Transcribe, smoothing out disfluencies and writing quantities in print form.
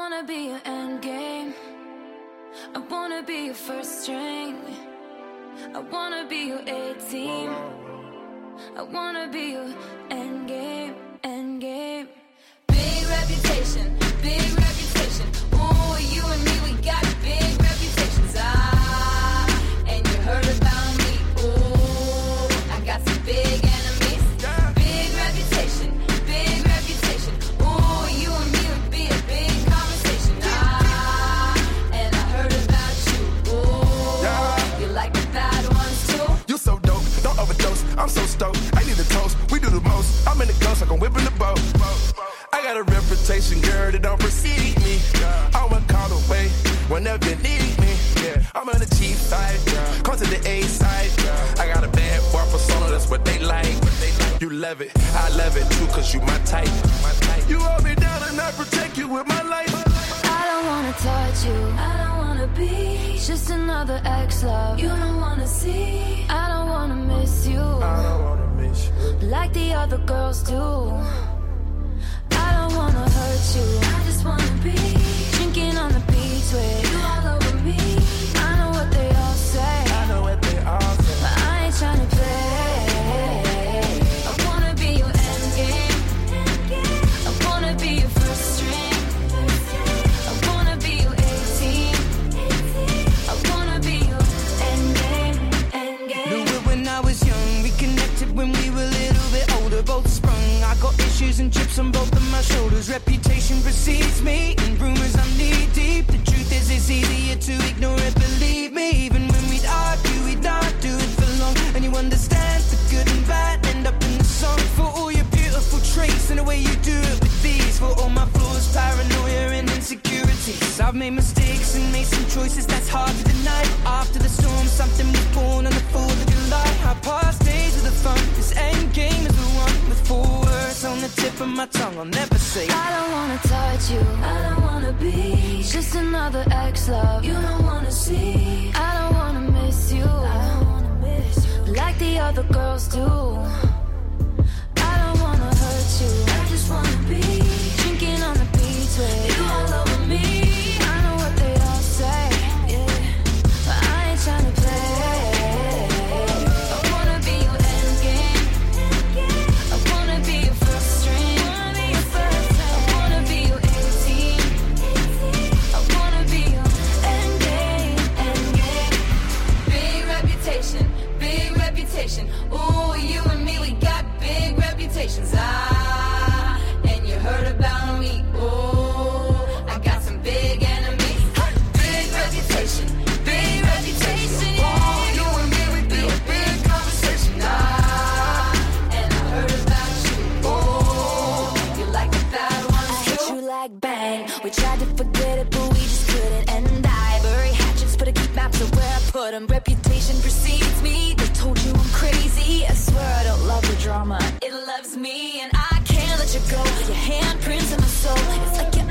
wanna be your endgame. I wanna be your first string. I wanna be your A-team. I wanna be your endgame, endgame. Big reputation, big reputation. Ooh, you and me, we got big reputations. And you heard about me. Ooh, I got some big enemies. Big reputation, big reputation. Ooh, you and me would be a big conversation. And I heard about you. Ooh, you like the bad ones too? You so dope, don't overdose. I'm so stoked, I need a toast. We do the most. I'm in the ghost like I'm whipping the boat. I got a reputation, girl, that don't precede me. I'm a call away whenever you need me. I'm on the cheap side, come to the A side. I got a bad boy persona, that's what they like. You love it, I love it too, cause you my type. You hold me down and I protect you with my life. I don't wanna touch you, I don't wanna be just another ex-love you don't wanna see. I don't wanna miss you, I don't wanna miss you like the other girls do. I don't wanna hurt you, I just wanna be drinking on the beach with you all over me. I know what they all say, I know what they all say, but I ain't tryna play. I wanna be your endgame. I wanna be your first string. I wanna be your A-team. I wanna be your endgame, endgame. Knew it when I was young, we connected when we were a little bit older, both sprung. I got issues and chips on both of my shoulders. Reputation precedes me, and rumors I'm knee deep. The truth is it's easier to ignore it, believe me. Even when we'd argue, we'd not do it for long. And you understand the good and bad end up in the song. For all your beautiful traits and the way you do it with these. For all my flaws, paranoia and insecurities. I've made mistakes and made some choices that's hard to deny. After the storm, something was born on the 4th of July. Our past days are the fun, this end game is the one with 4 words on the tip of my tongue, I'll never say. I don't wanna touch you, I don't wanna be just another ex-love you don't wanna see. I don't wanna miss you, I don't wanna miss you like the other girls do. I don't wanna hurt you, I just wanna be drinking on the beach with you all over me. I know what they all say, yeah, but I ain't tryna play. I wanna be your endgame. I wanna be your first string. I wanna be your A-team. I wanna be your endgame, endgame. Big reputation, big reputation. Ooh, you and me, we got big reputations. And you heard about me. Ooh, I got some big enemies. Big reputation, big reputation. Yeah, you and me, we be a big conversation. And I heard about you. Ooh, you like the bad ones too. I hit you like bang. We tried to forget it, but we just couldn't. And I bury hatchets, but I keep maps of where I put them. Reputation precedes me. They told you I'm crazy. I swear I don't love the drama. It loves me, and I can't let you go. Your handprints in my soul. It's like